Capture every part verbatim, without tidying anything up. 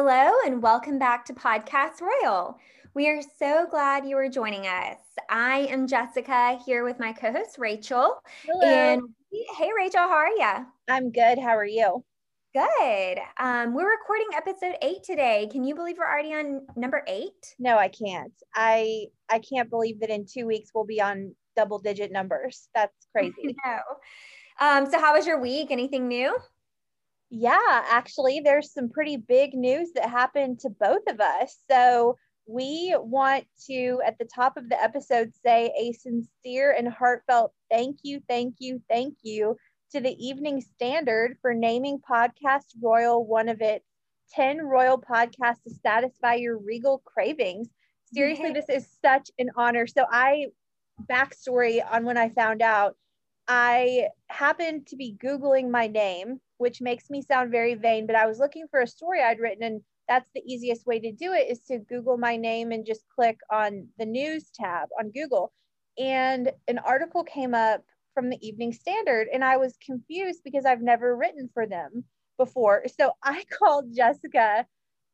Hello and welcome back to Podcast Royal. We are so glad you are joining us. I am Jessica here with my co-host Rachel. Hello. And hey Rachel, how are you? I'm good. How are you? Good. Um, we're recording episode eight today. Can you believe we're already on number eight? No, I can't. I I can't believe that in two weeks we'll be on double digit numbers. That's crazy. No. Um, so how was your week? Anything new? Yeah, actually, there's some pretty big news that happened to both of us. So we want to, at the top of the episode, say a sincere and heartfelt thank you, thank you, thank you to the Evening Standard for naming Podcast Royal one of its ten royal podcasts to satisfy your regal cravings. Seriously, this is such an honor. So I, backstory on when I found out, I happened to be Googling my name, which makes me sound very vain, but I was looking for a story I'd written, and that's the easiest way to do it is to Google my name and just click on the news tab on Google. And an article came up from the Evening Standard, and I was confused because I've never written for them before. So I called Jessica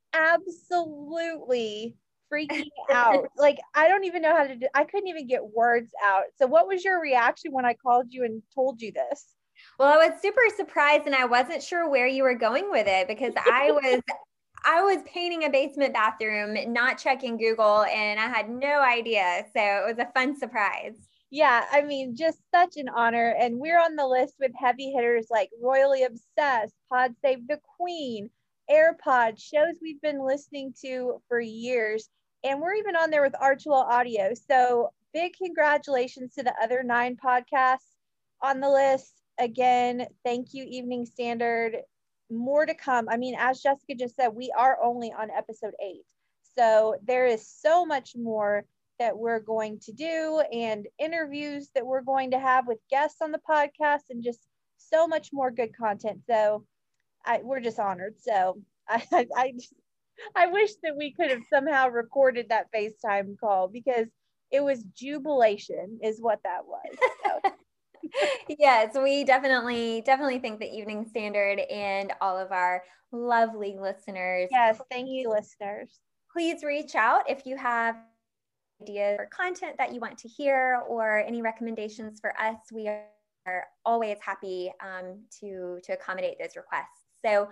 absolutely freaking out. Like, I don't even know how to do, I couldn't even get words out. So what was your reaction when I called you and told you this? Well, I was super surprised and I wasn't sure where you were going with it because I was I was painting a basement bathroom, not checking Google, and I had no idea. So it was a fun surprise. Yeah, I mean, just such an honor. And we're on the list with heavy hitters like Royally Obsessed, Pod Save the Queen, AirPod, shows we've been listening to for years. And we're even on there with Archewell Audio. So big congratulations to the other nine podcasts on the list. Again, thank you, Evening Standard. More to come. I mean, as Jessica just said, we are only on episode eight. So there is so much more that we're going to do and interviews that we're going to have with guests on the podcast and just so much more good content. So I, we're just honored. So I, I, I, just, I wish that we could have somehow recorded that FaceTime call because it was jubilation is what that was. So. Yes, we definitely, definitely think the Evening Standard and all of our lovely listeners. Yes, thank you, listeners. Please reach out if you have ideas or content that you want to hear or any recommendations for us. We are always happy um, to, to accommodate those requests. So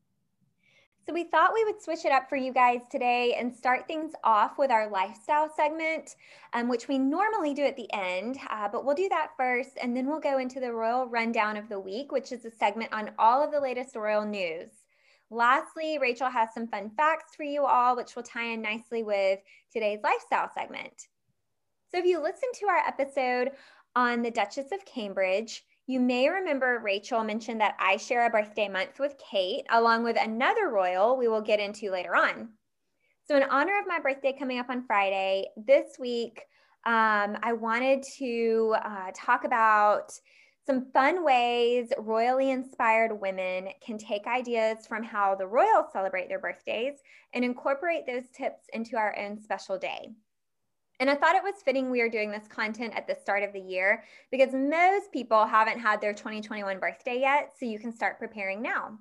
So we thought we would switch it up for you guys today and start things off with our lifestyle segment, um, which we normally do at the end, uh, but we'll do that first, and then we'll go into the Royal Rundown of the Week, which is a segment on all of the latest royal news. Lastly, Rachel has some fun facts for you all, which will tie in nicely with today's lifestyle segment. So if you listen to our episode on the Duchess of Cambridge, you may remember Rachel mentioned that I share a birthday month with Kate, along with another royal we will get into later on. So in honor of my birthday coming up on Friday, this week, um, I wanted to uh, talk about some fun ways royally inspired women can take ideas from how the royals celebrate their birthdays and incorporate those tips into our own special day. And I thought it was fitting we are doing this content at the start of the year because most people haven't had their twenty twenty-one birthday yet, so you can start preparing now.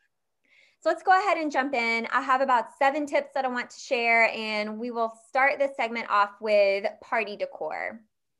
So let's go ahead and jump in. I have about seven tips that I want to share, and we will start this segment off with party decor.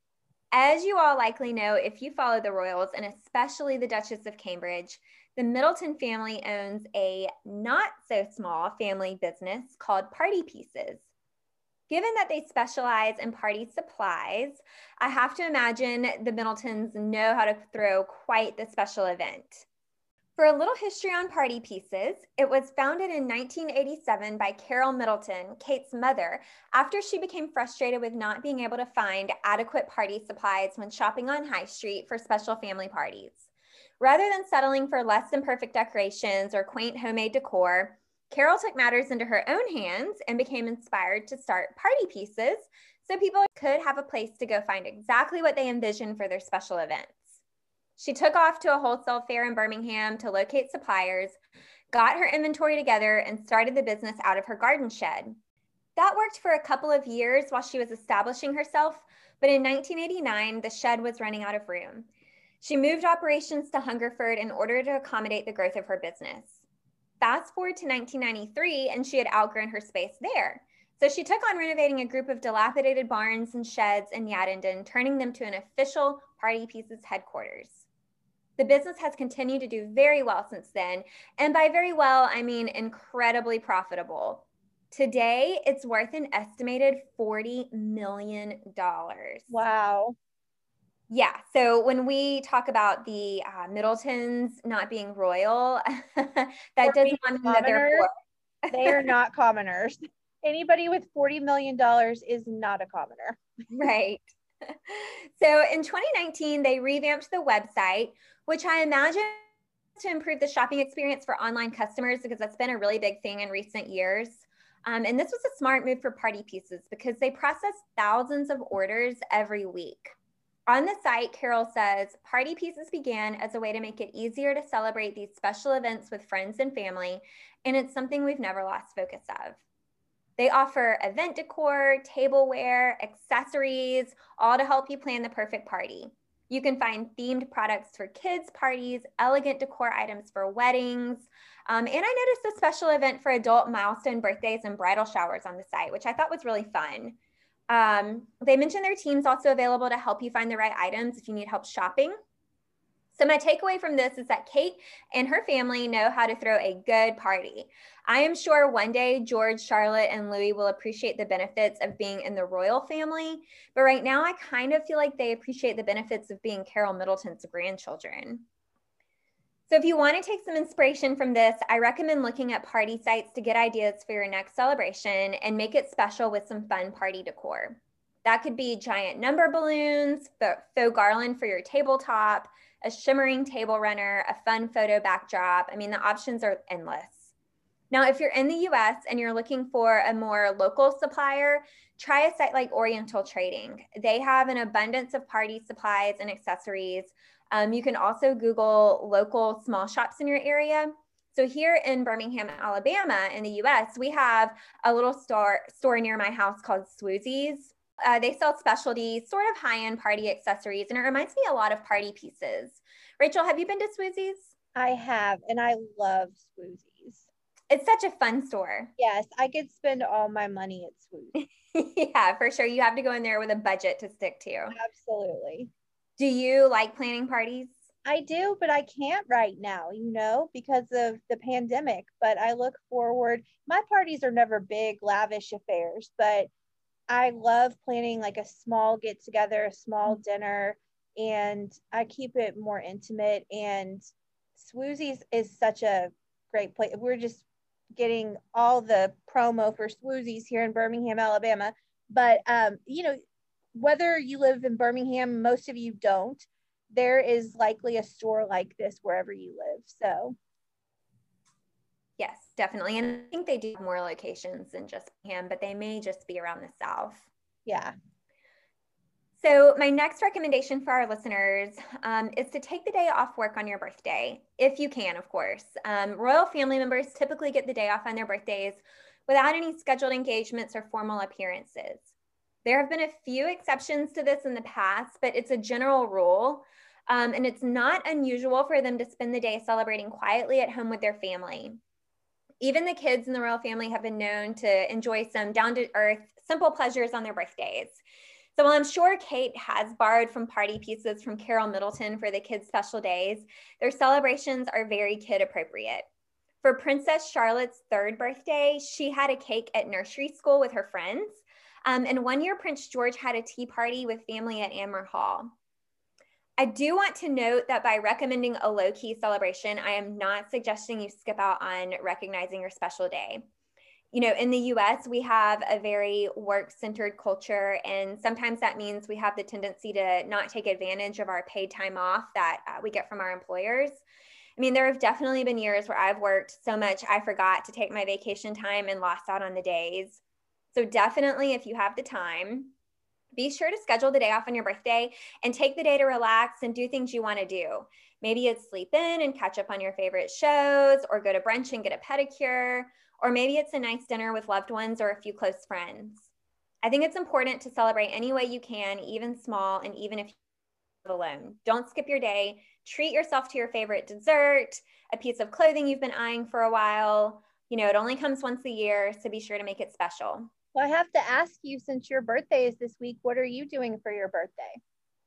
As you all likely know, if you follow the royals, and especially the Duchess of Cambridge, the Middleton family owns a not so small family business called Party Pieces. Given that they specialize in party supplies, I have to imagine the Middletons know how to throw quite the special event. For a little history on Party Pieces, it was founded in nineteen eighty-seven by Carol Middleton, Kate's mother, after she became frustrated with not being able to find adequate party supplies when shopping on High Street for special family parties. Rather than settling for less than perfect decorations or quaint homemade decor, Carol took matters into her own hands and became inspired to start Party Pieces so people could have a place to go find exactly what they envisioned for their special events. She took off to a wholesale fair in Birmingham to locate suppliers, got her inventory together, and started the business out of her garden shed. That worked for a couple of years while she was establishing herself, but in nineteen eighty-nine, the shed was running out of room. She moved operations to Hungerford in order to accommodate the growth of her business. Fast forward to nineteen ninety-three, and she had outgrown her space there. So she took on renovating a group of dilapidated barns and sheds in Yattenden, turning them to an official Party Pieces headquarters. The business has continued to do very well since then. And by very well, I mean incredibly profitable. Today, it's worth an estimated forty million dollars. Wow. Yeah. So when we talk about the uh, Middletons not being royal, that Or does being not mean that they're commoners, poor. they are not commoners. Anybody with forty million dollars is not a commoner. Right. So in twenty nineteen, they revamped the website, which I imagine to improve the shopping experience for online customers, because that's been a really big thing in recent years. Um, and this was a smart move for Party Pieces because they process thousands of orders every week. On the site, Carol says, Party Pieces began as a way to make it easier to celebrate these special events with friends and family, and it's something we've never lost focus of. They offer event decor, tableware, accessories, all to help you plan the perfect party. You can find themed products for kids' parties, elegant decor items for weddings, um, and I noticed a special event for adult milestone birthdays and bridal showers on the site, which I thought was really fun. Um, they mentioned their team's also available to help you find the right items if you need help shopping. So my takeaway from this is that Kate and her family know how to throw a good party. I am sure one day George, Charlotte, and Louis will appreciate the benefits of being in the royal family, but right now I kind of feel like they appreciate the benefits of being Carol Middleton's grandchildren. So if you want to take some inspiration from this, I recommend looking at party sites to get ideas for your next celebration and make it special with some fun party decor. That could be giant number balloons, faux garland for your tabletop, a shimmering table runner, a fun photo backdrop. I mean, the options are endless. Now, if you're in the U S and you're looking for a more local supplier, try a site like Oriental Trading. They have an abundance of party supplies and accessories. Um, you can also Google local small shops in your area. So here in Birmingham, Alabama, in the U S, we have a little store, store near my house called Swoozies. Uh, they sell specialty, sort of high-end party accessories, and it reminds me a lot of Party Pieces. Rachel, have you been to Swoozies? I have, and I love Swoozies. It's such a fun store. Yes, I could spend all my money at Swoozies. Yeah, for sure. You have to go in there with a budget to stick to. Absolutely. Do you like planning parties? I do, but I can't right now, you know, because of the pandemic. But I look forward. My parties are never big, lavish affairs, but I love planning like a small get together, a small dinner, and I keep it more intimate. And Swoozies is such a great place. We're just getting all the promo for Swoozies here in Birmingham, Alabama. But, um, you know, whether you live in Birmingham, most of you don't, there is likely a store like this wherever you live. So yes, definitely. And I think they do have more locations than just Birmingham, but they may just be around the South. Yeah. So my next recommendation for our listeners um, is to take the day off work on your birthday, if you can, of course. Um, royal family members typically get the day off on their birthdays without any scheduled engagements or formal appearances. There have been a few exceptions to this in the past, but it's a general rule. Um, and it's not unusual for them to spend the day celebrating quietly at home with their family. Even the kids in the royal family have been known to enjoy some down-to-earth, simple pleasures on their birthdays. So while I'm sure Kate has borrowed from Party Pieces from Carol Middleton for the kids' special days, their celebrations are very kid-appropriate. For Princess Charlotte's third birthday, she had a cake at nursery school with her friends. Um, and one year, Prince George had a tea party with family at Anmer Hall. I do want to note that by recommending a low-key celebration, I am not suggesting you skip out on recognizing your special day. You know, in the U S, we have a very work-centered culture, and sometimes that means we have the tendency to not take advantage of our paid time off that uh, we get from our employers. I mean, there have definitely been years where I've worked so much I forgot to take my vacation time and lost out on the days. So definitely, if you have the time, be sure to schedule the day off on your birthday and take the day to relax and do things you want to do. Maybe it's sleep in and catch up on your favorite shows, or go to brunch and get a pedicure, or maybe it's a nice dinner with loved ones or a few close friends. I think it's important to celebrate any way you can, even small, and even if alone. Don't skip your day. Treat yourself to your favorite dessert, a piece of clothing you've been eyeing for a while. You know, it only comes once a year, so be sure to make it special. Well, I have to ask you, since your birthday is this week, what are you doing for your birthday?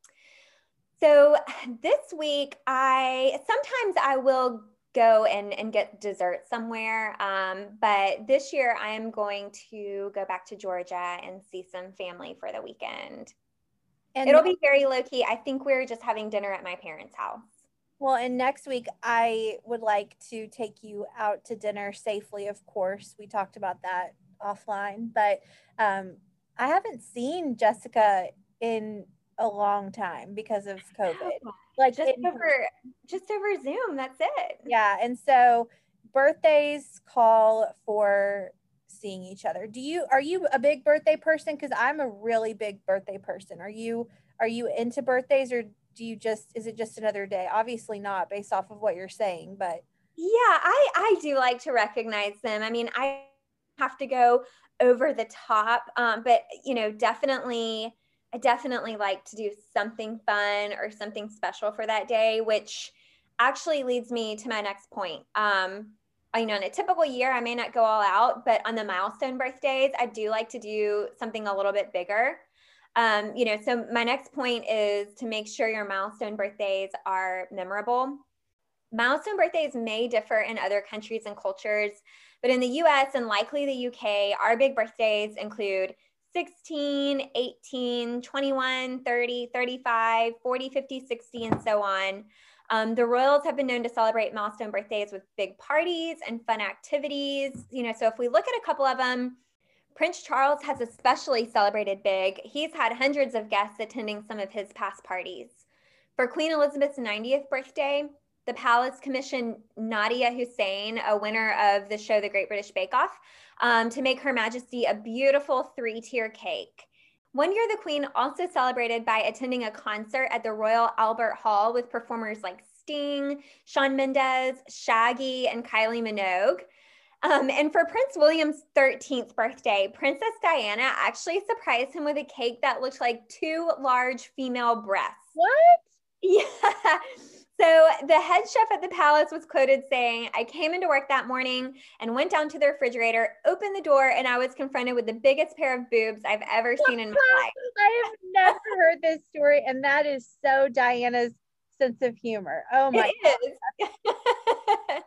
So this week, I sometimes I will go and, and get dessert somewhere. Um, but this year I am going to go back to Georgia and see some family for the weekend. And it'll be very low key. I think we're just having dinner at my parents' house. Well, and next week I would like to take you out to dinner safely, of course. We talked about that offline, but um, I haven't seen Jessica in a long time because of COVID. Like just over just over Zoom, that's it. Yeah, and so birthdays call for seeing each other. Do you are you a big birthday person? Because I'm a really big birthday person. Are you are you into birthdays, or do you just is it just another day? Obviously not, based off of what you're saying, but yeah, I I do like to recognize them. I mean, I have to go over the top, um, but you know, definitely I definitely like to do something fun or something special for that day, which actually leads me to my next point. Um, you know, in a typical year, I may not go all out, but on the milestone birthdays, I do like to do something a little bit bigger. Um, you know, so my next point is to make sure your milestone birthdays are memorable. Milestone birthdays may differ in other countries and cultures, but in the U S and likely the U K, our big birthdays include sixteen, eighteen, twenty-one, thirty, thirty-five, forty, fifty, sixty, and so on. Um, the royals have been known to celebrate milestone birthdays with big parties and fun activities. You know, so if we look at a couple of them, Prince Charles has especially celebrated big. He's had hundreds of guests attending some of his past parties. For Queen Elizabeth's ninetieth birthday, the palace commissioned Nadia Hussein, a winner of the show The Great British Bake Off, um, to make Her Majesty a beautiful three-tier cake. One year, the Queen also celebrated by attending a concert at the Royal Albert Hall with performers like Sting, Shawn Mendes, Shaggy, and Kylie Minogue. Um, and for Prince William's thirteenth birthday, Princess Diana actually surprised him with a cake that looked like two large female breasts. What? Yeah. So the head chef at the palace was quoted saying, "I came into work that morning and went down to the refrigerator, opened the door, and I was confronted with the biggest pair of boobs I've ever seen in my life." I have never heard this story, and that is so Diana's sense of humor. Oh my it is.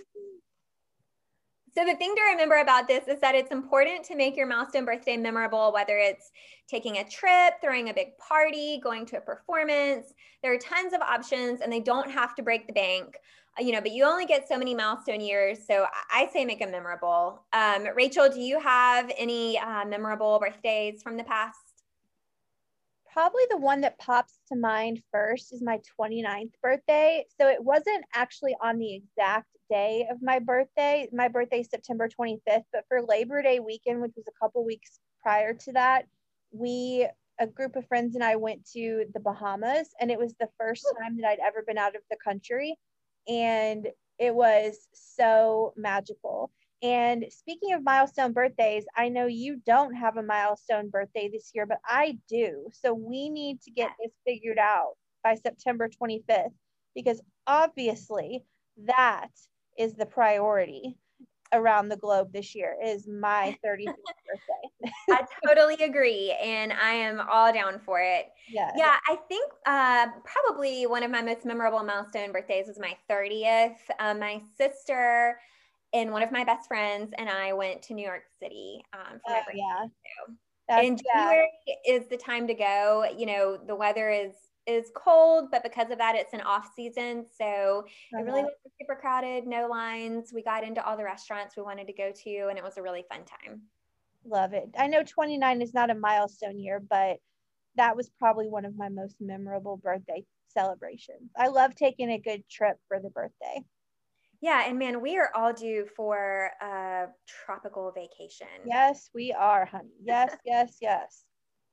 So the thing to remember about this is that it's important to make your milestone birthday memorable, whether it's taking a trip, throwing a big party, going to a performance. There are tons of options and they don't have to break the bank, you know, but you only get so many milestone years. So I say make them memorable. Um, Rachel, do you have any uh, memorable birthdays from the past? Probably the one that pops to mind first is my twenty-ninth birthday. So it wasn't actually on the exact day of my birthday. My birthday is September twenty-fifth, but for Labor Day weekend, which was a couple weeks prior to that, we, a group of friends and I went to the Bahamas, and it was the first time that I'd ever been out of the country. And it was so magical. And speaking of milestone birthdays, I know you don't have a milestone birthday this year, but I do. So we need to get this figured out by September twenty-fifth, because obviously that is the priority around the globe this year, is my thirty-fifth birthday. I totally agree. And I am all down for it. Yes. Yeah, I think uh, probably one of my most memorable milestone birthdays was my thirtieth. Uh, my sister and one of my best friends and I went to New York City um, for my Oh, birthday. yeah. too. That's, And January yeah. is the time to go. You know, the weather is is cold, but because of that, it's an off season. So uh-huh. It really wasn't super crowded, no lines. We got into all the restaurants we wanted to go to, and it was a really fun time. Love it. I know twenty-nine is not a milestone year, but that was probably one of my most memorable birthday celebrations. I love taking a good trip for the birthday. Yeah, and man, we are all due for a tropical vacation. Yes, we are, honey. Yes, yes, yes.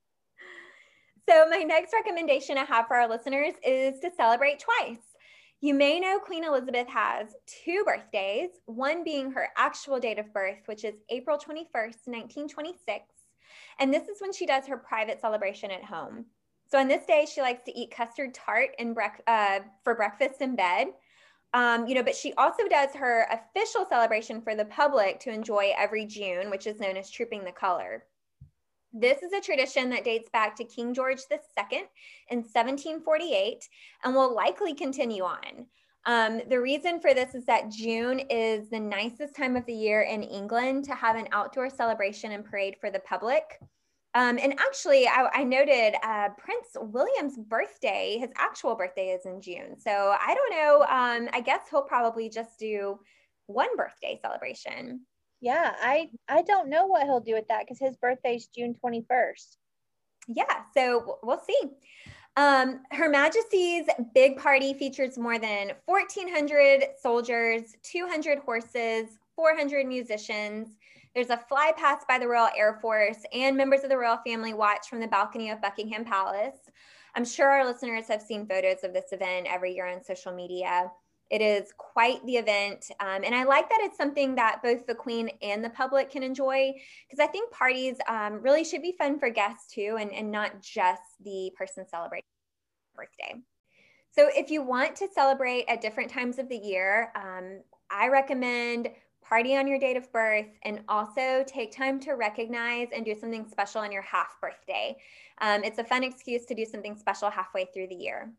So my next recommendation I have for our listeners is to celebrate twice. You may know Queen Elizabeth has two birthdays, one being her actual date of birth, which is April twenty-first, nineteen twenty-six. And this is when she does her private celebration at home. So on this day, she likes to eat custard tart in brec- uh, for breakfast in bed. Um, you know, but she also does her official celebration for the public to enjoy every June, which is known as Trooping the Color. This is a tradition that dates back to King George the Second in seventeen forty-eight and will likely continue on. Um, the reason for this is that June is the nicest time of the year in England to have an outdoor celebration and parade for the public. Um, and actually, I, I noted uh, Prince William's birthday, his actual birthday is in June. So I don't know. Um, I guess he'll probably just do one birthday celebration. Yeah, I I don't know what he'll do with that because his birthday's June twenty-first. Yeah, so we'll see. Um, Her Majesty's big party features more than fourteen hundred soldiers, two hundred horses, four hundred musicians. There's a fly past by the Royal Air Force, and members of the royal family watch from the balcony of Buckingham Palace. I'm sure our listeners have seen photos of this event every year on social media. It is quite the event. Um, and I like that it's something that both the Queen and the public can enjoy, because I think parties um, really should be fun for guests too, and, and not just the person celebrating birthday. So if you want to celebrate at different times of the year, um, I recommend party on your date of birth and also take time to recognize and do something special on your half birthday. Um, it's a fun excuse to do something special halfway through the year.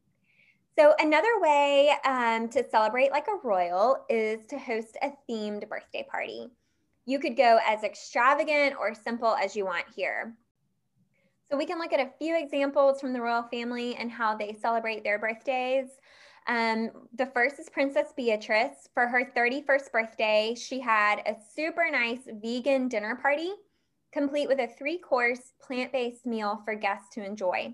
So another way um, to celebrate like a royal is to host a themed birthday party. You could go as extravagant or simple as you want here. So we can look at a few examples from the royal family and how they celebrate their birthdays. Um, the first is Princess Beatrice. For her thirty-first birthday, she had a super nice vegan dinner party, complete with a three-course plant-based meal for guests to enjoy.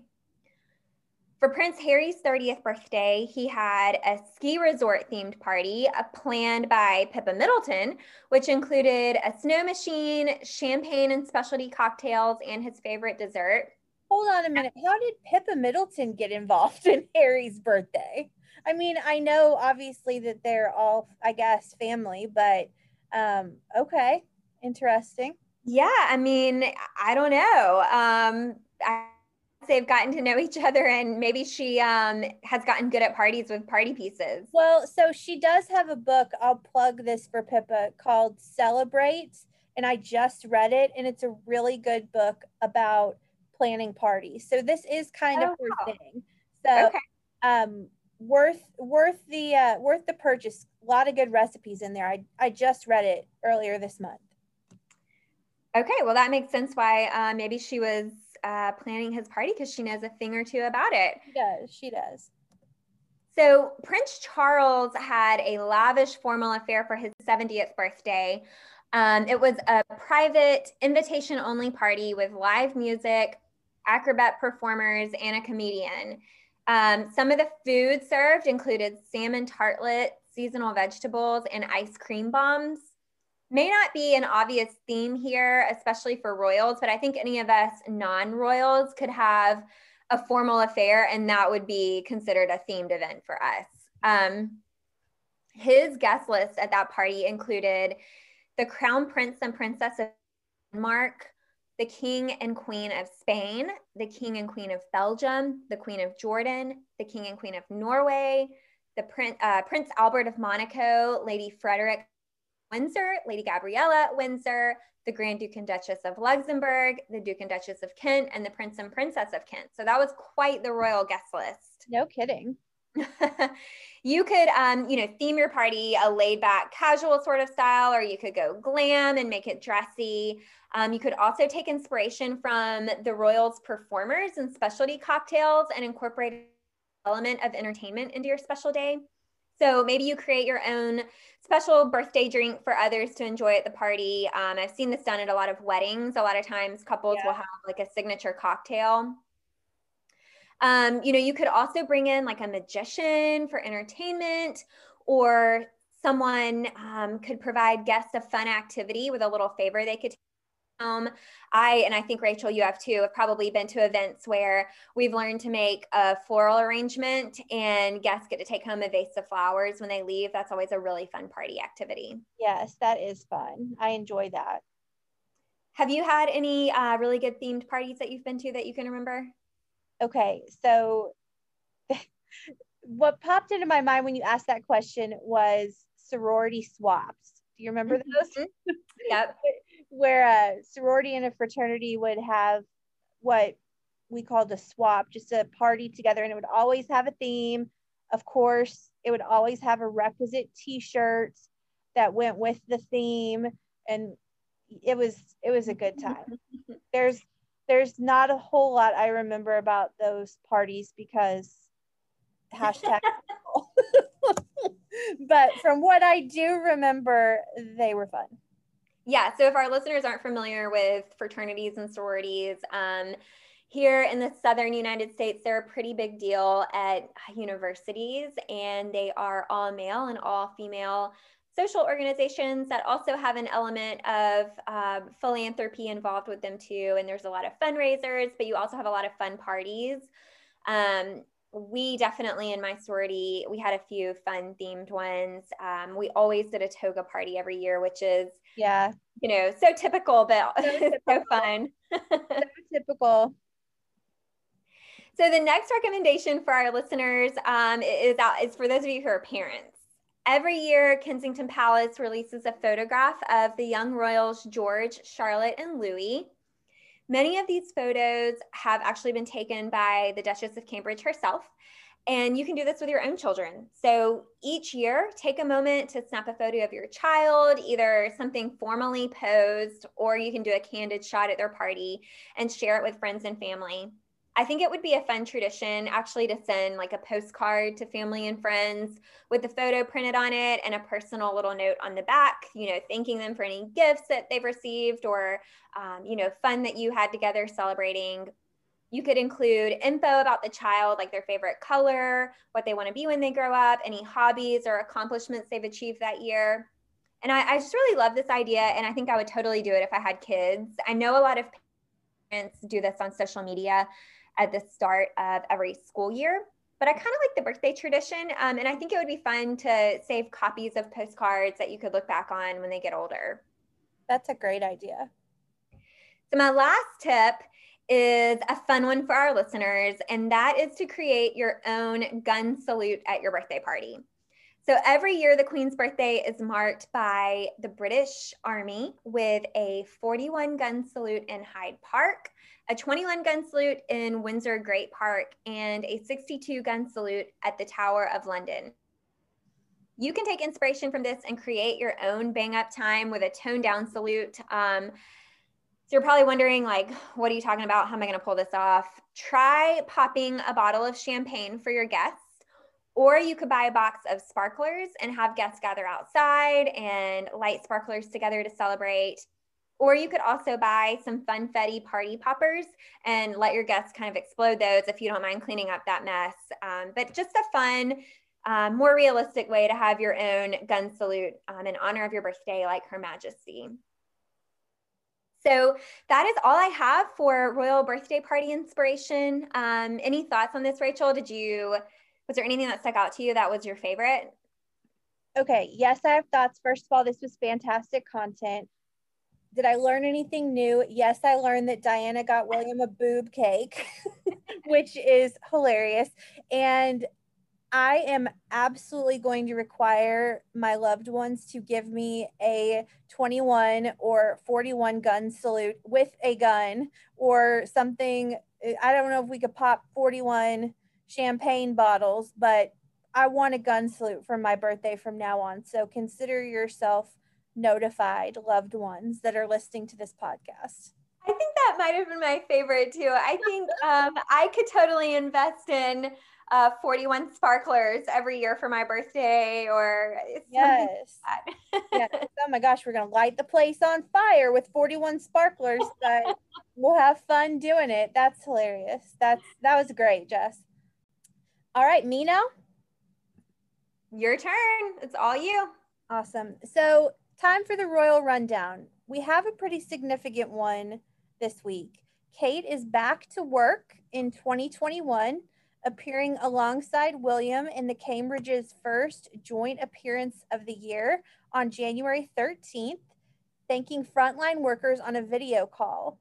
For Prince Harry's thirtieth birthday, he had a ski resort themed party uh, planned by Pippa Middleton, which included a snow machine, champagne and specialty cocktails, and his favorite dessert. Hold on a minute. How did Pippa Middleton get involved in Harry's birthday? I mean, I know obviously that they're all, I guess, family, but um, okay, interesting. Yeah, I mean, I don't know. Um, I they've gotten to know each other, and maybe she um, has gotten good at parties with party pieces. Well, so she does have a book. I'll plug this for Pippa called Celebrate. And I just read it, and it's a really good book about planning parties. So this is kind of Oh, her wow. thing. So Okay. um worth worth the uh worth the purchase. A lot of good recipes in there. I I just read it earlier this month. Okay, well, that makes sense why uh, maybe she was uh, planning his party, because she knows a thing or two about it. She does. She does. So Prince Charles had a lavish formal affair for his seventieth birthday. Um, it was a private, invitation-only party with live music, acrobat performers, and a comedian. Um, some of the food served included salmon tartlets, seasonal vegetables, and ice cream bombs. May not be an obvious theme here, especially for royals, but I think any of us non-royals could have a formal affair, and that would be considered a themed event for us. Um, his guest list at that party included the Crown Prince and Princess of Denmark, the King and Queen of Spain, the King and Queen of Belgium, the Queen of Jordan, the King and Queen of Norway, the Prince, uh, Prince Albert of Monaco, Lady Frederick Windsor, Lady Gabriella Windsor, the Grand Duke and Duchess of Luxembourg, the Duke and Duchess of Kent, and the Prince and Princess of Kent. So that was quite the royal guest list. No kidding. You could, um, you know, theme your party a laid back, casual sort of style, or you could go glam and make it dressy. Um, you could also take inspiration from the royals' performers and specialty cocktails and incorporate an element of entertainment into your special day. So maybe you create your own special birthday drink for others to enjoy at the party. Um, I've seen this done at a lot of weddings. A lot of times couples Yeah. will have like a signature cocktail. Um, you know, you could also bring in like a magician for entertainment, or someone um, could provide guests a fun activity with a little favor they could take home. I, and I think Rachel, you have too, have probably been to events where we've learned to make a floral arrangement and guests get to take home a vase of flowers when they leave. That's always a really fun party activity. Yes, that is fun. I enjoy that. Have you had any uh, really good themed parties that you've been to that you can remember? Okay, so what popped into my mind when you asked that question was sorority swaps. Do you remember those? Yep. Where a sorority and a fraternity would have what we called a swap, just a party together, and it would always have a theme. Of course, it would always have a requisite t-shirt that went with the theme, and it was it was a good time. There's there's not a whole lot I remember about those parties because hashtag but from what I do remember, they were fun. Yeah, so if our listeners aren't familiar with fraternities and sororities, um, here in the southern United States, they're a pretty big deal at universities, and they are all male and all female social organizations that also have an element of uh, philanthropy involved with them too. And there's a lot of fundraisers, but you also have a lot of fun parties. Um, we definitely in my sorority, we had a few fun themed ones. Um, we always did a toga party every year, which is, yeah, you know, so typical, but so, it's so fun. So typical. So the next recommendation for our listeners um, is, out, is for those of you who are parents. Every year, Kensington Palace releases a photograph of the young royals, George, Charlotte, and Louis. Many of these photos have actually been taken by the Duchess of Cambridge herself, and you can do this with your own children. So each year, take a moment to snap a photo of your child, either something formally posed, or you can do a candid shot at their party and share it with friends and family. I think it would be a fun tradition actually to send like a postcard to family and friends with the photo printed on it and a personal little note on the back, you know, thanking them for any gifts that they've received or, um, you know, fun that you had together celebrating. You could include info about the child, like their favorite color, what they want to be when they grow up, any hobbies or accomplishments they've achieved that year. And I, I just really love this idea, and I think I would totally do it if I had kids. I know a lot of parents do this on social media at the start of every school year. But I kind of like the birthday tradition. Um, and I think it would be fun to save copies of postcards that you could look back on when they get older. That's a great idea. So my last tip is a fun one for our listeners, and that is to create your own gun salute at your birthday party. So every year, the Queen's birthday is marked by the British Army with a forty-one gun salute in Hyde Park, a twenty-one gun salute in Windsor Great Park, and a sixty-two gun salute at the Tower of London. You can take inspiration from this and create your own bang up time with a toned down salute. Um, so you're probably wondering, like, what are you talking about? How am I going to pull this off? Try popping a bottle of champagne for your guests. Or you could buy a box of sparklers and have guests gather outside and light sparklers together to celebrate. Or you could also buy some funfetti party poppers and let your guests kind of explode those if you don't mind cleaning up that mess. Um, but just a fun, um, more realistic way to have your own gun salute um, in honor of your birthday, like Her Majesty. So that is all I have for royal birthday party inspiration. Um, any thoughts on this, Rachel? Did you... Was there anything that stuck out to you that was your favorite? Okay, yes, I have thoughts. First of all, this was fantastic content. Did I learn anything new? Yes, I learned that Diana got William a boob cake, which is hilarious. And I am absolutely going to require my loved ones to give me a twenty-one or forty-one gun salute with a gun or something. I don't know if we could pop forty-one champagne bottles, but I want a gun salute for my birthday from now on. So consider yourself notified, loved ones that are listening to this podcast. I think that might have been my favorite too. I think um, I could totally invest in uh, forty-one sparklers every year for my birthday or yes. Like yes. Oh my gosh, we're going to light the place on fire with forty-one sparklers, but we'll have fun doing it. That's hilarious. That's That was great, Jess. All right, me now? Your turn. It's all you. Awesome. So time for the royal rundown. We have a pretty significant one this week. Kate is back to work in twenty twenty-one, appearing alongside William in the Cambridge's first joint appearance of the year on January thirteenth, thanking frontline workers on a video call.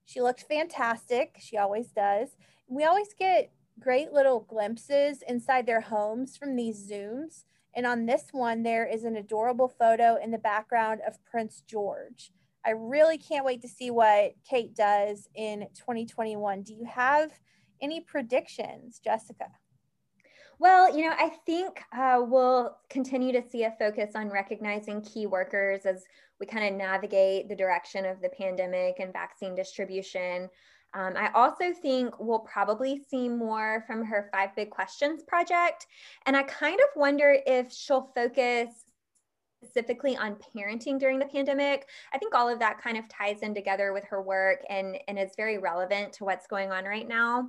She looked fantastic. She always does. We always get great little glimpses inside their homes from these Zooms. And on this one, there is an adorable photo in the background of Prince George. I really can't wait to see what Kate does in twenty twenty-one. Do you have any predictions, Jessica? Well, you know, I think uh, we'll continue to see a focus on recognizing key workers as we kind of navigate the direction of the pandemic and vaccine distribution. Um, I also think we'll probably see more from her Five Big Questions project. And I kind of wonder if she'll focus specifically on parenting during the pandemic. I think all of that kind of ties in together with her work and, and is very relevant to what's going on right now.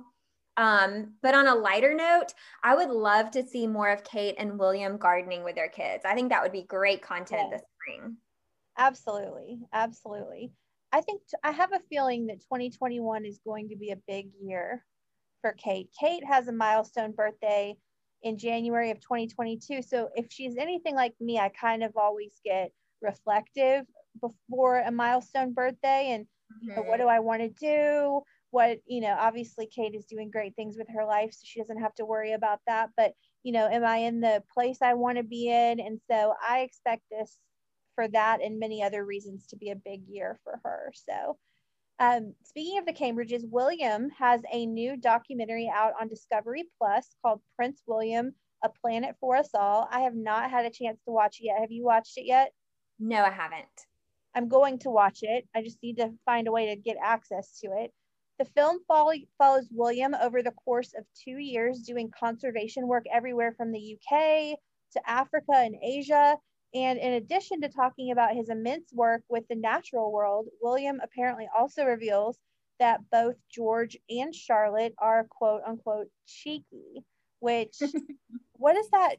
Um, but on a lighter note, I would love to see more of Kate and William gardening with their kids. I think that would be great content Yeah. this spring. Absolutely. Absolutely. I think t- I have a feeling that twenty twenty-one is going to be a big year for Kate. Kate has a milestone birthday in January of twenty twenty-two. So if she's anything like me, I kind of always get reflective before a milestone birthday and you know, what do Mm-hmm. I want to do? What, you know, obviously Kate is doing great things with her life, so she doesn't have to worry about that. But, you know, am I in the place I want to be in? And so I expect this for that and many other reasons to be a big year for her. So um, speaking of the Cambridges, William has a new documentary out on Discovery Plus called Prince William, A Planet for Us All. I have not had a chance to watch it yet. Have you watched it yet? No, I haven't. I'm going to watch it. I just need to find a way to get access to it. The film follow, follows William over the course of two years doing conservation work everywhere from the U K to Africa and Asia. And in addition to talking about his immense work with the natural world, William apparently also reveals that both George and Charlotte are quote unquote cheeky, which, what does that?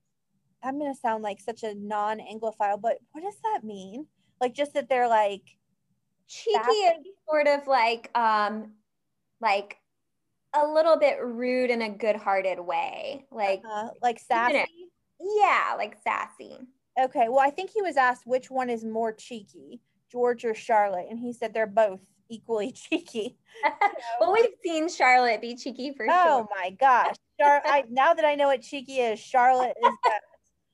I'm going to sound like such a non Anglophile, but what does that mean? Like, just that they're like Cheeky is sassy? sort of like um like a little bit rude in a good-hearted way. Like, Uh-huh. Like you know, sassy? yeah, like sassy. Okay, well, I think he was asked which one is more cheeky, George or Charlotte, and he said they're both equally cheeky. So, Well, we've seen Charlotte be cheeky for sure. oh my gosh. Char- I now that I know what cheeky is, Charlotte is best.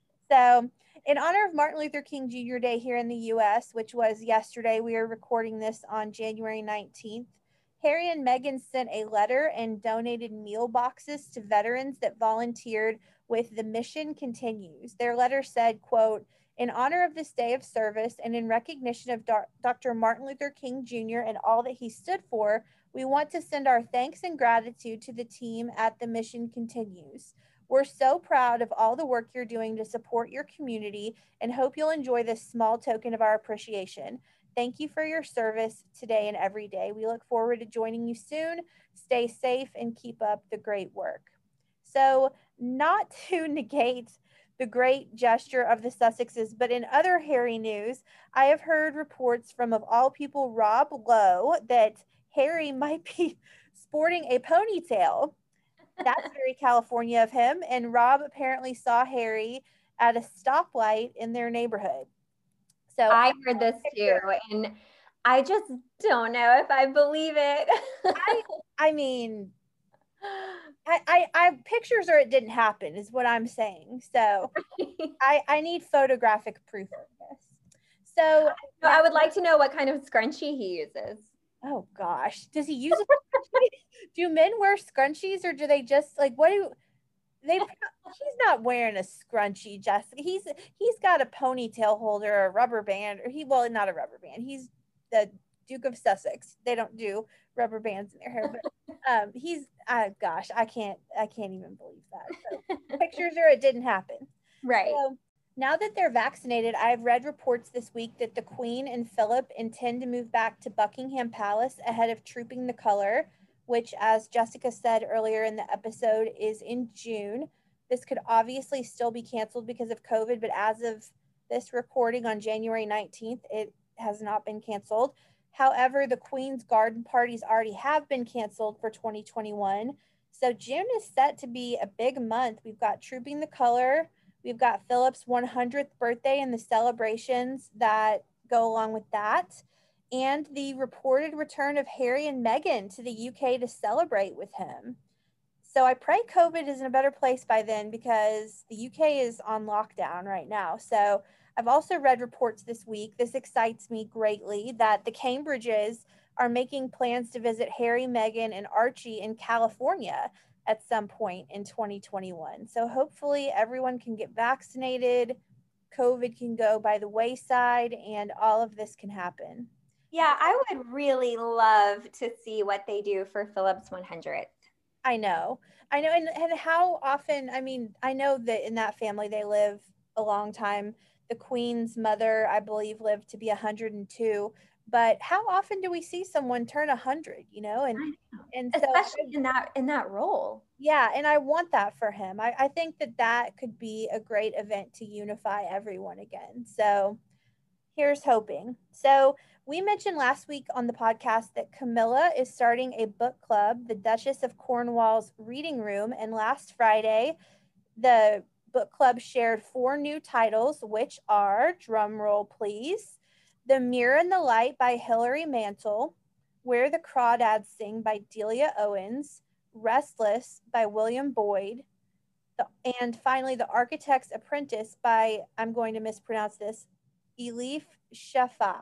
So, in honor of Martin Luther King Junior Day here in the U S, which was yesterday, we are recording this on January nineteenth. Harry and Meghan sent a letter and donated meal boxes to veterans that volunteered with The Mission Continues. Their letter said, quote, in honor of this day of service and in recognition of Doctor Martin Luther King Junior and all that he stood for, we want to send our thanks and gratitude to the team at The Mission Continues. We're so proud of all the work you're doing to support your community and hope you'll enjoy this small token of our appreciation. Thank you for your service today and every day. We look forward to joining you soon. Stay safe and keep up the great work. So, not to negate the great gesture of the Sussexes, but in other Harry news, I have heard reports from, of all people, Rob Lowe, that Harry might be sporting a ponytail. That's very California of him. And Rob apparently saw Harry at a stoplight in their neighborhood. So I heard this too, and I just don't know if I believe it. I I mean I, I I pictures or it didn't happen is what I'm saying. So I I need photographic proof of this. So No, now, I would like to know what kind of scrunchie he uses. oh gosh, does he use a scrunchie? Do men wear scrunchies or do they just like what do they he's not wearing a scrunchie, Jessica. He's he's got a ponytail holder, a rubber band, or he well not a rubber band. He's the Duke of Sussex. They don't do rubber bands in their hair, but um he's uh gosh, I can't I can't even believe that. So pictures or it didn't happen. Right. So now that they're vaccinated, I've read reports this week that the Queen and Philip intend to move back to Buckingham Palace ahead of Trooping the Color, which, as Jessica said earlier in the episode, is in June. This could obviously still be canceled because of COVID, but as of this recording on January nineteenth, it has not been canceled. However, the Queen's garden parties already have been canceled for twenty twenty-one. So June is set to be a big month. We've got Trooping the Color. We've got Philip's one hundredth birthday and the celebrations that go along with that. and the reported return of Harry and Meghan to the U K to celebrate with him. So I pray COVID is in a better place by then, because the U K is on lockdown right now. So I've also read reports this week. This excites me greatly that the Cambridges are making plans to visit Harry, Meghan, and Archie in California at some point in twenty twenty-one. So hopefully everyone can get vaccinated, COVID can go by the wayside, and all of this can happen. Yeah, I would really love to see what they do for Philip's one hundredth. I know. I know. And, and how often, I mean, I know that in that family they live a long time. The Queen's mother, I believe, lived to be one hundred two. But how often do we see someone turn one hundred, you know? And I know. and so Especially in that in that role. yeah, and I want that for him. I, I think that that could be a great event to unify everyone again. So here's hoping. So we mentioned last week on the podcast that Camilla is starting a book club, the Duchess of Cornwall's Reading Room. And last Friday, the book club shared four new titles, which are, drumroll please, The Mirror and the Light by Hilary Mantel, Where the Crawdads Sing by Delia Owens, Restless by William Boyd, the, and finally The Architect's Apprentice by, I'm going to mispronounce this, Elif Shafak.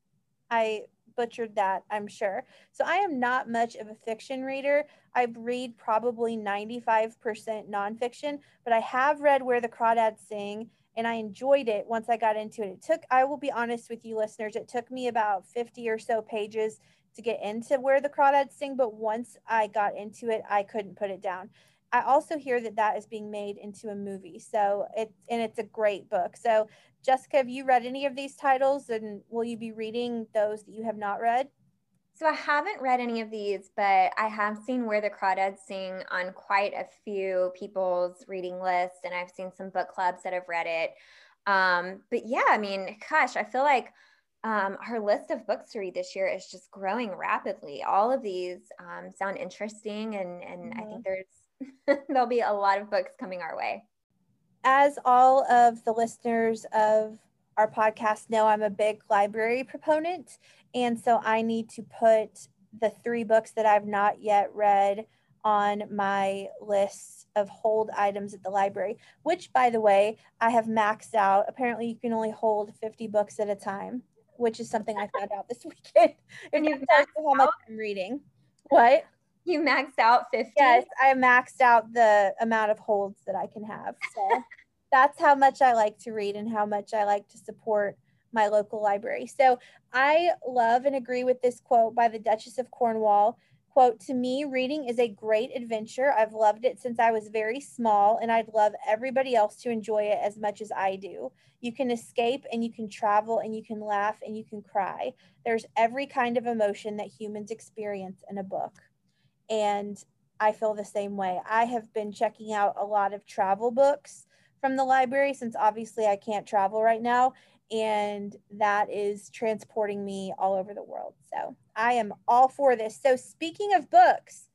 I butchered that, I'm sure. So I am not much of a fiction reader. I read probably ninety-five percent nonfiction, but I have read Where the Crawdads Sing, and I enjoyed it once I got into it. It took, I will be honest with you listeners, it took me about fifty or so pages to get into Where the Crawdads Sing, but once I got into it, I couldn't put it down. I also hear that that is being made into a movie. So it, and it's a great book. So Jessica, have you read any of these titles, and will you be reading those that you have not read? So I haven't read any of these, but I have seen Where the Crawdads Sing on quite a few people's reading lists, and I've seen some book clubs that have read it. Um, but yeah, I mean, gosh, I feel like um, our list of books to read this year is just growing rapidly. All of these um, sound interesting, and and mm-hmm. I think there's there'll be a lot of books coming our way. As all of the listeners of our podcast know, I'm a big library proponent, and so I need to put the three books that I've not yet read on my list of hold items at the library, which, by the way, I have maxed out. Apparently you can only hold fifty books at a time, which is something I found out this weekend. And you've maxed how much I'm reading. What? You maxed out fifty? Yes, I maxed out the amount of holds that I can have. So that's how much I like to read and how much I like to support my local library. So I love and agree with this quote by the Duchess of Cornwall. Quote, "To me, reading is a great adventure. I've loved it since I was very small, and I'd love everybody else to enjoy it as much as I do. You can escape, and you can travel, and you can laugh, and you can cry. There's every kind of emotion that humans experience in a book." And I feel the same way. I have been checking out a lot of travel books from the library, since obviously I can't travel right now, and that is transporting me all over the world. So I am all for this. So speaking of books,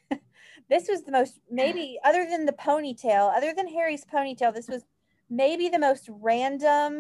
this was the most, maybe other than the ponytail, other than Harry's ponytail, this was maybe the most random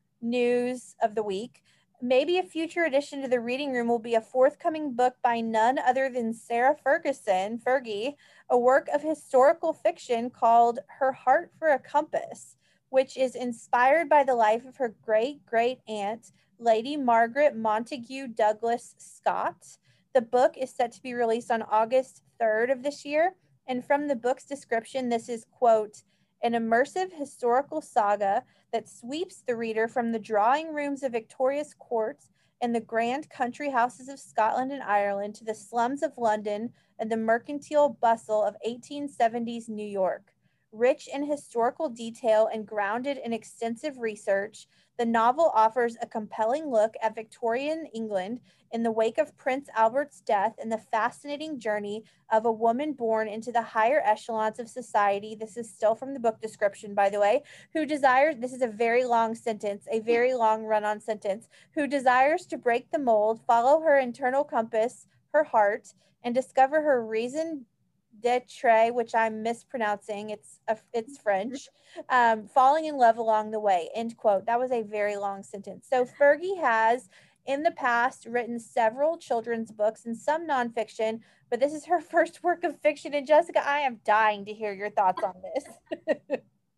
news of the week. Maybe a future addition to the reading room will be a forthcoming book by none other than Sarah Ferguson, Fergie, a work of historical fiction called Her Heart for a Compass, which is inspired by the life of her great-great-aunt, Lady Margaret Montague Douglas Scott. The book is set to be released on August third of this year, and from the book's description, this is, quote, "an immersive historical saga that sweeps the reader from the drawing rooms of Victoria's courts and the grand country houses of Scotland and Ireland to the slums of London and the mercantile bustle of eighteen seventies New York. Rich in historical detail and grounded in extensive research, the novel offers a compelling look at Victorian England in the wake of Prince Albert's death and the fascinating journey of a woman born into the higher echelons of society." This is still from the book description, by the way. "Who desires," this is a very long sentence, a very long run-on sentence, "who desires to break the mold, follow her internal compass, her heart, and discover her raison d'etre," which I'm mispronouncing, it's a, it's French, um, "falling in love along the way," end quote. That was a very long sentence. So Fergie has in the past written several children's books and some nonfiction, but this is her first work of fiction. And Jessica, I am dying to hear your thoughts on this.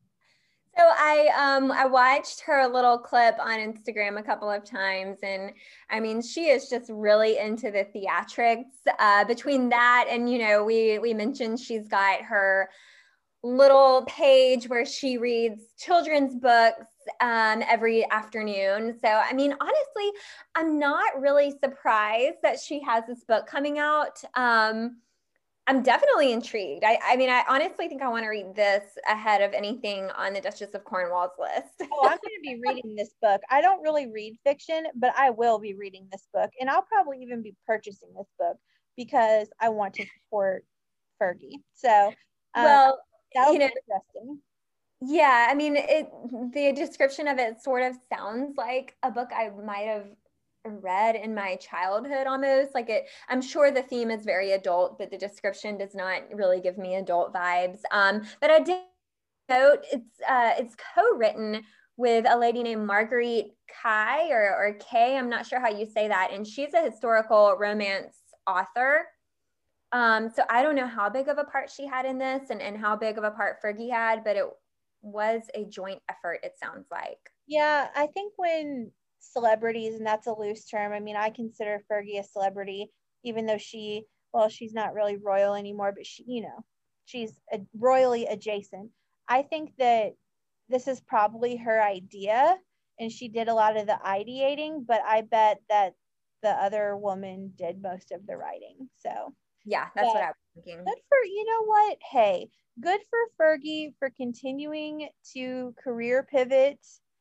So I um I watched her little clip on Instagram a couple of times, and I mean she is just really into the theatrics. Uh, between that and you know we we mentioned she's got her little page where she reads children's books um, every afternoon. So I mean honestly, I'm not really surprised that she has this book coming out. Um, I'm definitely intrigued. I, I mean, I honestly think I want to read this ahead of anything on the Duchess of Cornwall's list. Oh, I'm going to be reading this book. I don't really read fiction, but I will be reading this book. And I'll probably even be purchasing this book because I want to support Fergie. So, um, well, that'll you know, be interesting. yeah, I mean, it the description of it sort of sounds like a book I might have read in my childhood almost. Like it, I'm sure the theme is very adult, but the description does not really give me adult vibes. Um, but I did note it's uh, it's co-written with a lady named Marguerite Kai or or Kay. I'm not sure how you say that, and she's a historical romance author. Um, so I don't know how big of a part she had in this and, and how big of a part Fergie had, but it was a joint effort, it sounds like. Yeah, I think when celebrities, and that's a loose term, I mean, I consider Fergie a celebrity, even though she, well, she's not really royal anymore, but she, you know, she's a, royally adjacent. I think that this is probably her idea, and she did a lot of the ideating, but I bet that the other woman did most of the writing. So, Yeah, that's what but I was thinking. good for, you know what? Hey, good for Fergie for continuing to career pivot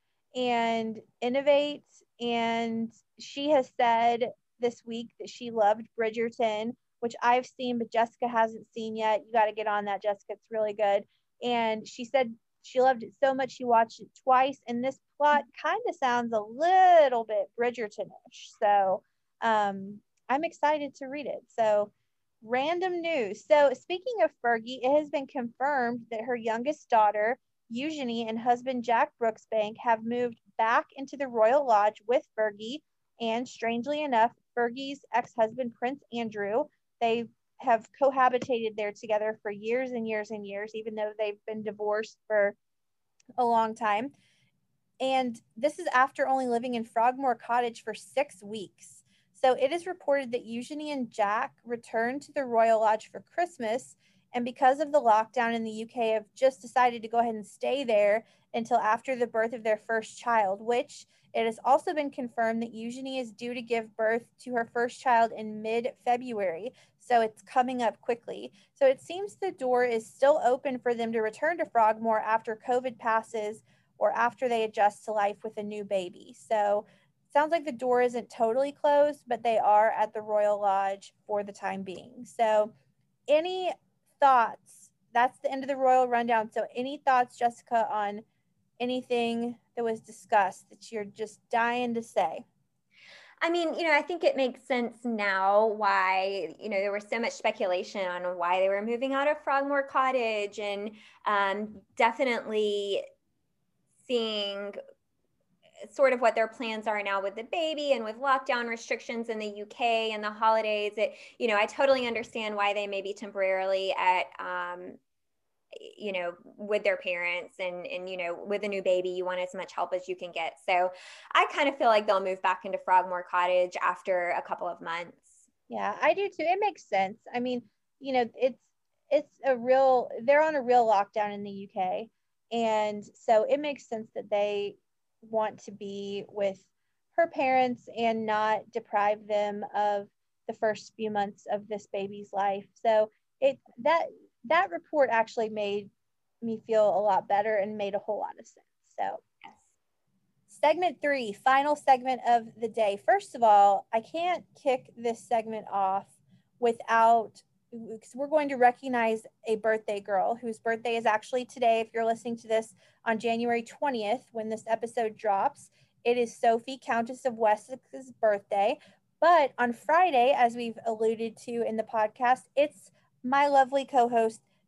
and innovate. And she has said this week that she loved Bridgerton, which I've seen, but Jessica hasn't seen yet. You got to get on that, Jessica. It's really good. And she said she loved it so much she watched it twice. And this plot kind of sounds a little bit Bridgerton-ish. So um, I'm excited to read it. So random news. So speaking of Fergie, it has been confirmed that her youngest daughter, Eugenie, and husband Jack Brooksbank have moved back into the Royal Lodge with Fergie. And strangely enough, Fergie's ex-husband, Prince Andrew, they have cohabitated there together for years and years and years, even though they've been divorced for a long time. And this is after only living in Frogmore Cottage for six weeks. So it is reported that Eugenie and Jack returned to the Royal Lodge for Christmas, and because of the lockdown in the U K, have just decided to go ahead and stay there until after the birth of their first child, which it has also been confirmed that Eugenie is due to give birth to her first child in mid-February. So it's coming up quickly. So it seems the door is still open for them to return to Frogmore after COVID passes or after they adjust to life with a new baby. So it sounds like the door isn't totally closed, but they are at the Royal Lodge for the time being. So any thoughts? That's the end of the Royal Rundown. So any thoughts, Jessica, on anything that was discussed that you're just dying to say? I mean, you know, I think it makes sense now why, you know, there was so much speculation on why they were moving out of Frogmore Cottage, and um, definitely seeing sort of what their plans are now with the baby and with lockdown restrictions in the U K and the holidays. It, you know, I totally understand why they may be temporarily at, um, you know, with their parents, and, and, you know, with a new baby, you want as much help as you can get. So I kind of feel like they'll move back into Frogmore Cottage after a couple of months. Yeah, I do too. It makes sense. I mean, you know, it's it's a real they're on a real lockdown in the U K. And so it makes sense that they want to be with her parents and not deprive them of the first few months of this baby's life. So it that that report actually made me feel a lot better and made a whole lot of sense. So Yes. segment three, final segment of the day. First of all, I can't kick this segment off without, because we're going to recognize a birthday girl whose birthday is actually today. If you're listening to this on January twentieth, when this episode drops, it is Sophie, Countess of Wessex's birthday. But on Friday, as we've alluded to in the podcast, it's my lovely co host,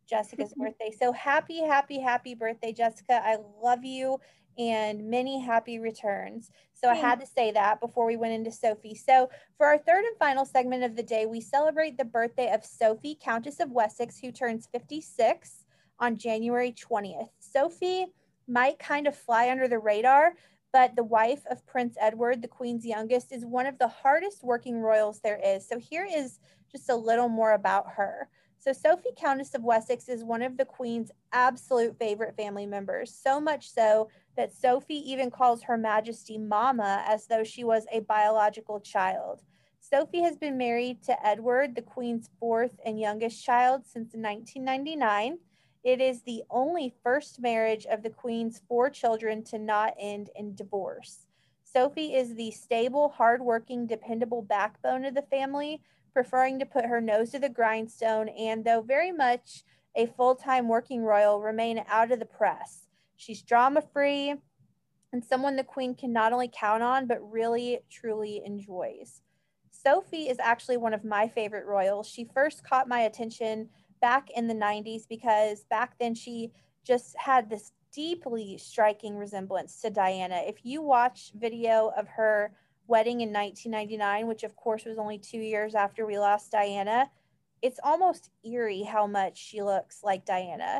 Jessica's birthday. So happy, happy, happy birthday, Jessica. I love you and many happy returns. So I had to say that before we went into Sophie. So for our third and final segment of the day, we celebrate the birthday of Sophie, Countess of Wessex, who turns fifty-six on January twentieth. Sophie might kind of fly under the radar, but the wife of Prince Edward, the Queen's youngest, is one of the hardest working royals there is. So here is just a little more about her. So Sophie, Countess of Wessex, is one of the Queen's absolute favorite family members, so much so that Sophie even calls Her Majesty Mama as though she was a biological child. Sophie has been married to Edward, the Queen's fourth and youngest child, since nineteen ninety-nine. It is the only first marriage of the Queen's four children to not end in divorce. Sophie is the stable, hardworking, dependable backbone of the family, preferring to put her nose to the grindstone and, though very much a full-time working royal, remain out of the press. She's drama-free and someone the Queen can not only count on, but really, truly enjoys. Sophie is actually one of my favorite royals. She first caught my attention back in the nineties because back then she just had this deeply striking resemblance to Diana. If you watch video of her wedding in nineteen ninety-nine, which of course was only two years after we lost Diana, it's almost eerie how much she looks like Diana.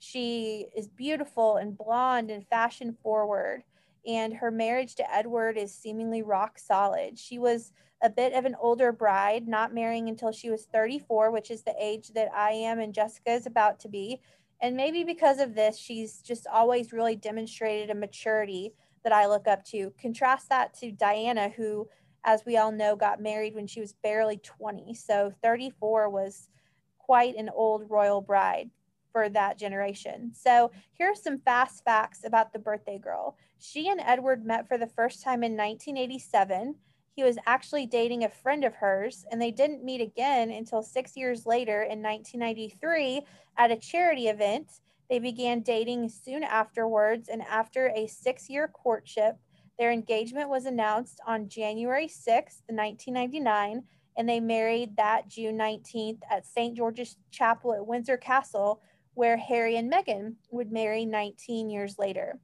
She is beautiful and blonde and fashion forward, and her marriage to Edward is seemingly rock solid. She was a bit of an older bride, not marrying until she was thirty-four, which is the age that I am and Jessica is about to be. And maybe because of this, she's just always really demonstrated a maturity that I look up to. Contrast that to Diana, who, as we all know, got married when she was barely twenty. So thirty-four was quite an old royal bride for that generation. So here are some fast facts about the birthday girl. She and Edward met for the first time in nineteen eighty-seven. He was actually dating a friend of hers, and they didn't meet again until six years later in nineteen ninety-three at a charity event. They began dating soon afterwards, and after a six-year courtship, their engagement was announced on January sixth, nineteen ninety-nine, and they married that June nineteenth at Saint George's Chapel at Windsor Castle, where Harry and Meghan would marry nineteen years later.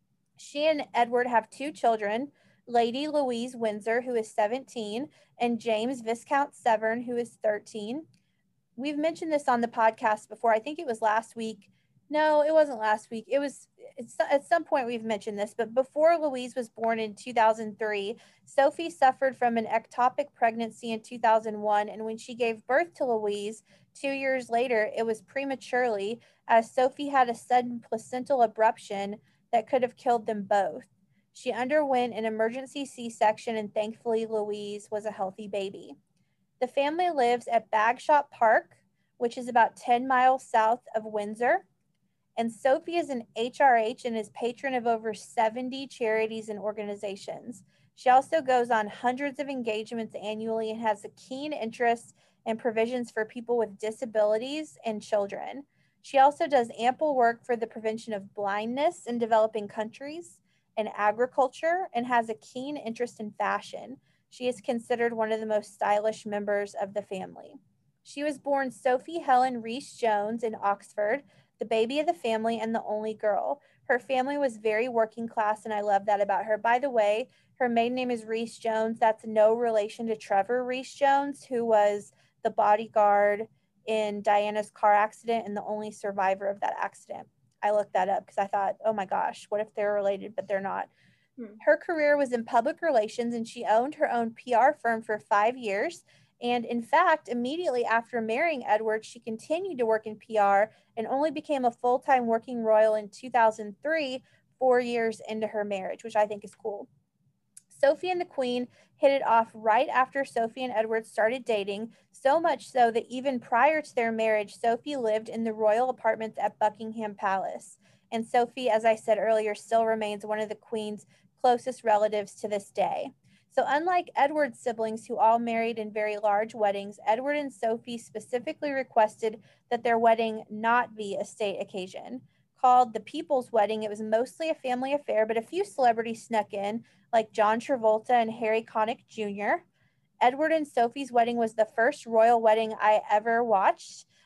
She and Edward have two children, Lady Louise Windsor, who is seventeen, and James Viscount Severn, who is thirteen. We've mentioned this on the podcast before. I think it was last week. No, it wasn't last week. It was it's, at some point we've mentioned this, but before Louise was born in two thousand three, Sophie suffered from an ectopic pregnancy in two thousand one, and when she gave birth to Louise two years later, it was prematurely, as Sophie had a sudden placental abruption that could have killed them both. She underwent an emergency C-section, and thankfully Louise was a healthy baby. The family lives at Bagshot Park, which is about ten miles south of Windsor. And Sophie is an H R H and is patron of over seventy charities and organizations. She also goes on hundreds of engagements annually and has a keen interest in provisions for people with disabilities and children. She also does ample work for the prevention of blindness in developing countries and agriculture, and has a keen interest in fashion. She is considered one of the most stylish members of the family. She was born Sophie Helen Rees Jones in Oxford, the baby of the family and the only girl. Her family was very working class, and I love that about her. By the way, her maiden name is Rees Jones. That's no relation to Trevor Rees Jones, who was the bodyguard in Diana's car accident and the only survivor of that accident. I looked that up because I thought, oh my gosh, what if they're related, but they're not. Hmm. Her career was in public relations, and she owned her own P R firm for five years. And in fact, immediately after marrying Edward, she continued to work in P R and only became a full-time working royal in two thousand three, four years into her marriage, which I think is cool. Sophie and the Queen hit it off right after Sophie and Edward started dating, so much so that even prior to their marriage, Sophie lived in the royal apartments at Buckingham Palace. And Sophie, as I said earlier, still remains one of the Queen's closest relatives to this day. So unlike Edward's siblings, who all married in very large weddings, Edward and Sophie specifically requested that their wedding not be a state occasion. Called the People's Wedding, it was mostly a family affair, but a few celebrities snuck in, like John Travolta and Harry Connick Junior Edward and Sophie's wedding was the first royal wedding I ever watched.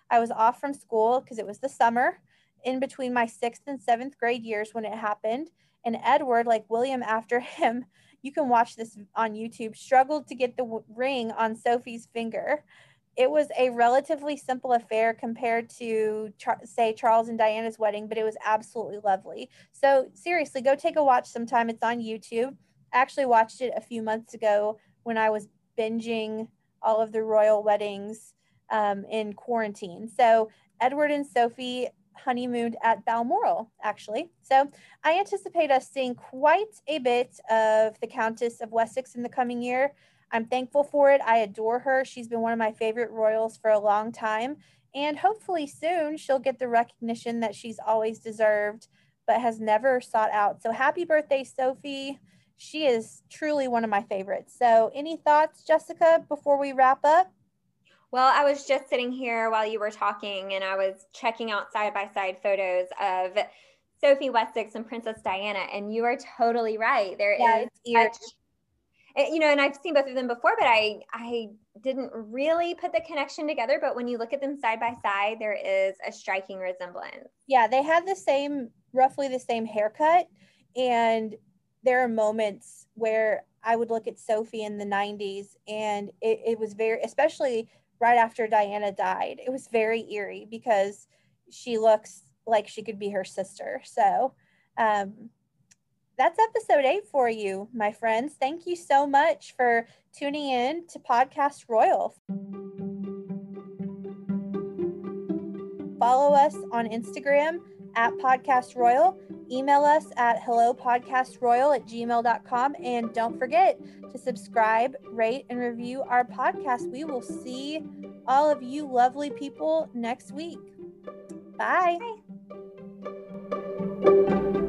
I was off from school because it was the summer in between my sixth and seventh grade years when it happened. And Edward, like William after him, you can watch this on YouTube, struggled to get the w- ring on Sophie's finger. It was a relatively simple affair compared to, Char- say, Charles and Diana's wedding, but it was absolutely lovely. So seriously, go take a watch sometime. It's on YouTube. I actually watched it a few months ago when I was binging all of the royal weddings um, in quarantine. So Edward and Sophie honeymooned at Balmoral, actually. So I anticipate us seeing quite a bit of the Countess of Wessex in the coming year. I'm thankful for it. I adore her. She's been one of my favorite royals for a long time. And hopefully soon she'll get the recognition that she's always deserved, but has never sought out. So happy birthday, Sophie. She is truly one of my favorites. So any thoughts, Jessica, before we wrap up? Well, I was just sitting here while you were talking and I was checking out side-by-side photos of Sophie Wessex and Princess Diana, and you are totally right. There Yeah, is it's eerie. such, you know, and I've seen both of them before, but I I didn't really put the connection together. But when you look at them side by side, there is a striking resemblance. Yeah, they had the same, roughly the same haircut. And there are moments where I would look at Sophie in the nineties and it, it was very, especially right after Diana died, it was very eerie because she looks like she could be her sister. So, um, that's episode eight for you, my friends. Thank you so much for tuning in to Podcast Royal. Follow us on Instagram at Podcast Royal. Email us at hellopodcastroyal at gmail dot com. And don't forget to subscribe, rate, and review our podcast. We will see all of you lovely people next week. Bye. Bye.